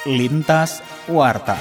Lintas Warta.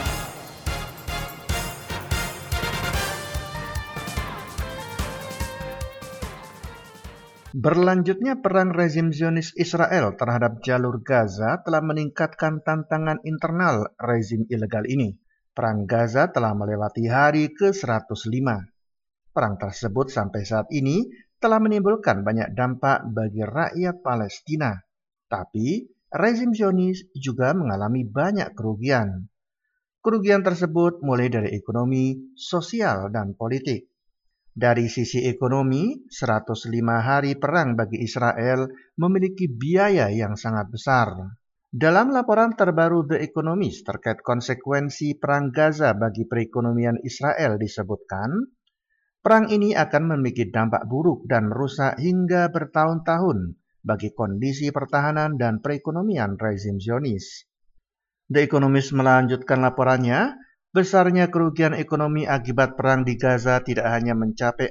Berlanjutnya perang rezim Zionis Israel terhadap jalur Gaza telah meningkatkan tantangan internal rezim ilegal ini. Perang Gaza telah melewati hari ke-105. Perang tersebut sampai saat ini telah menimbulkan banyak dampak bagi rakyat Palestina. Tapi, rezim Zionis juga mengalami banyak kerugian. Kerugian tersebut mulai dari ekonomi, sosial, dan politik. Dari sisi ekonomi, 105 hari perang bagi Israel memiliki biaya yang sangat besar. Dalam laporan terbaru The Economist terkait konsekuensi perang Gaza bagi perekonomian Israel disebutkan, perang ini akan memiliki dampak buruk dan merusak hingga bertahun-tahun bagi kondisi pertahanan dan perekonomian rezim Zionis. The Economist melanjutkan laporannya, besarnya kerugian ekonomi akibat perang di Gaza tidak hanya mencapai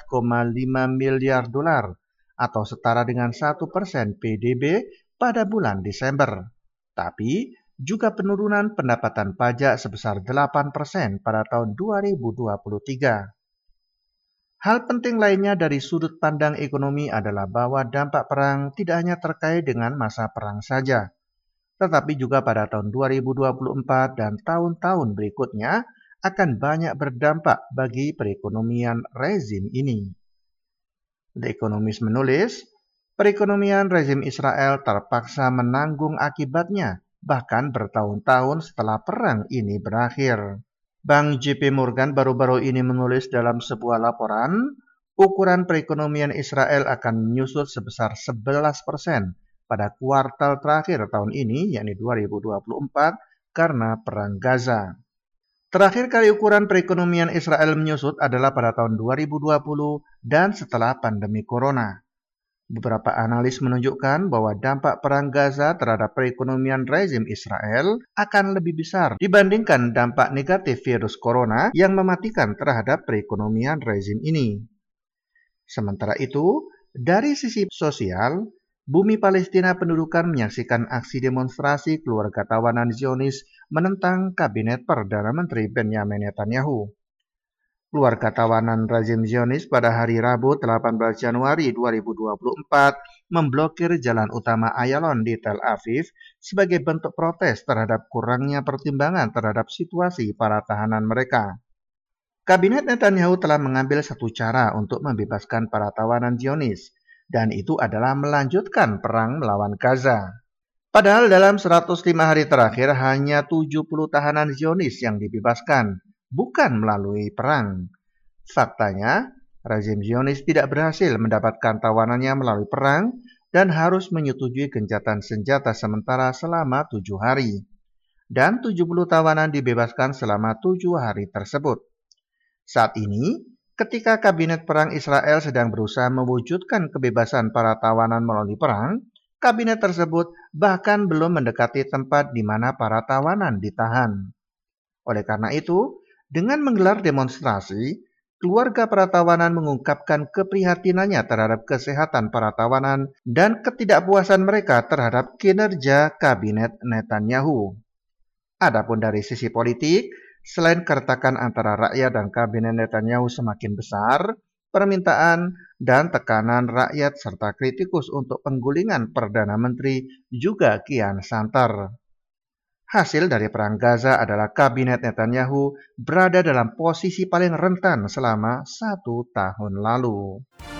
4,5 miliar dolar atau setara dengan 1% PDB pada bulan Desember, tapi juga penurunan pendapatan pajak sebesar 8% pada tahun 2023. Hal penting lainnya dari sudut pandang ekonomi adalah bahwa dampak perang tidak hanya terkait dengan masa perang saja, tetapi juga pada tahun 2024 dan tahun-tahun berikutnya akan banyak berdampak bagi perekonomian rezim ini. The Economist menulis, perekonomian rezim Israel terpaksa menanggung akibatnya bahkan bertahun-tahun setelah perang ini berakhir. Bank JP Morgan baru-baru ini menulis dalam sebuah laporan, ukuran perekonomian Israel akan menyusut sebesar 11% pada kuartal terakhir tahun ini, yakni 2024, karena perang Gaza. Terakhir kali ukuran perekonomian Israel menyusut adalah pada tahun 2020 dan setelah pandemi corona. Beberapa analis menunjukkan bahwa dampak perang Gaza terhadap perekonomian rezim Israel akan lebih besar dibandingkan dampak negatif virus corona yang mematikan terhadap perekonomian rezim ini. Sementara itu, dari sisi sosial, bumi Palestina pendudukan menyaksikan aksi demonstrasi keluarga tawanan Zionis menentang kabinet Perdana Menteri Benjamin Netanyahu. Keluarga tawanan rezim Zionis pada hari Rabu 18 Januari 2024 memblokir jalan utama Ayalon di Tel Aviv sebagai bentuk protes terhadap kurangnya pertimbangan terhadap situasi para tahanan mereka. Kabinet Netanyahu telah mengambil satu cara untuk membebaskan para tawanan Zionis, dan itu adalah melanjutkan perang melawan Gaza. Padahal dalam 105 hari terakhir hanya 70 tahanan Zionis yang dibebaskan, bukan melalui perang. Faktanya, rezim Zionis tidak berhasil mendapatkan tawanannya melalui perang dan harus menyetujui gencatan senjata sementara selama 7 hari. Dan 70 tawanan dibebaskan selama 7 hari tersebut. Saat ini, ketika Kabinet Perang Israel sedang berusaha mewujudkan kebebasan para tawanan melalui perang, kabinet tersebut bahkan belum mendekati tempat di mana para tawanan ditahan. Oleh karena itu, dengan menggelar demonstrasi, keluarga para tawanan mengungkapkan keprihatinannya terhadap kesehatan para tawanan dan ketidakpuasan mereka terhadap kinerja kabinet Netanyahu. Adapun dari sisi politik, selain keretakan antara rakyat dan kabinet Netanyahu semakin besar, permintaan dan tekanan rakyat serta kritikus untuk penggulingan Perdana Menteri juga kian santer. Hasil dari perang Gaza adalah kabinet Netanyahu berada dalam posisi paling rentan selama 1 tahun lalu.